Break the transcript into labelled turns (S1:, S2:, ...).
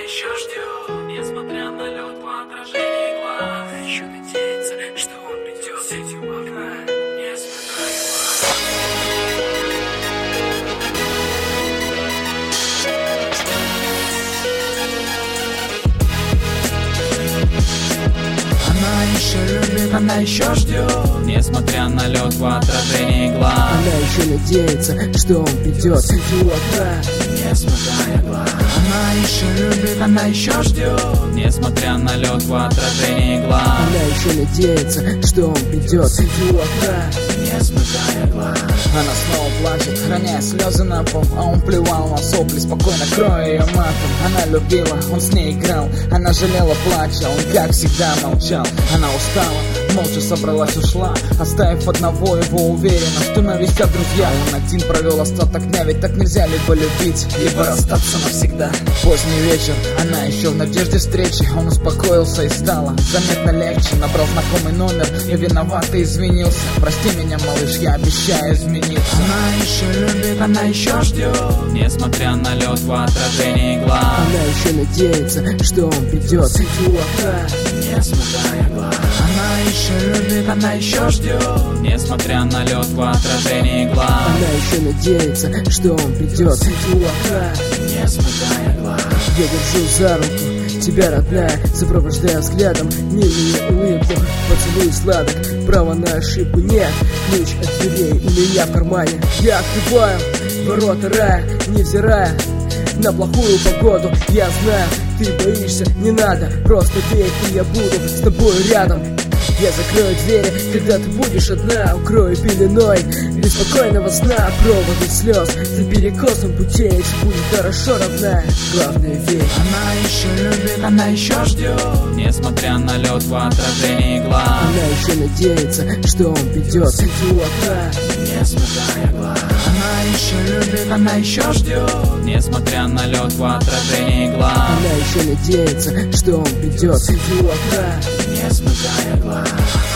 S1: еще ждет, несмотря на лед в отражении глаз. Она еще надеется, что он придет, сидя у окна, не смыкая
S2: Она еще любит, она еще ждет,
S1: несмотря на лед в отражении глаз.
S2: она еще надеется, что он придет, сидя у окна,
S1: Не смыкая глаз.
S2: она еще любит, она еще ждет,
S1: Несмотря на лед в отражении глаз.
S2: она еще надеется, что он придет, сидя у окна,
S1: Не смыкая глаз.
S2: она снова плачет, роняя слезы на пол, а он плевал на сопли, спокойно кроя ее матом. Она любила, он с ней играл, она жалела плача, он как всегда молчал. Она устала, молча собралась, ушла, оставив одного его уверенно, что навестят друзья. Он один провел остаток дня, ведь так нельзя либо любить, либо расстаться навсегда. Поздний вечер, она еще в надежде встречи, он успокоился и стало заметно легче. Набрал знакомый номер и виновато извинился. Прости меня, малыш, я обещаю измениться. Она еще любит, она еще ждет,
S1: Несмотря на лед в отражении глаз.
S2: она еще надеется, что он придет, сидя у окна.
S1: Не смыкая глаз.
S2: Она еще любит, она еще ждет,
S1: Несмотря на лед в отражении глаз.
S2: она еще надеется, что он придет, сидя у окна.
S1: Не смыкая глаз.
S2: Я держу за руку тебя, родная, сопровождая взглядом милую улыбку, поцелуй сладок, права на ошибку нет. Ключ от дверей у меня в кармане. Я открываю ворота рая, невзирая на плохую погоду. Я знаю, ты боишься, не надо, просто верь, и я буду с тобой рядом. Я закрою двери, когда ты будешь одна, укрою пеленой беспокойного сна. Проводы слез за перекосом путей, все будет хорошо, родная, главное верь. Она еще любит, она еще ждет,
S1: Несмотря на лед в отражении глаз.
S2: она еще надеется, что он придет, сидя у окна.
S1: Не смыкая глаз.
S2: Она еще любит, она еще ждет,
S1: Несмотря на лед в отражении глаз.
S2: она еще надеется, что он придет, сидя у окна.
S1: Не смыкая глаз.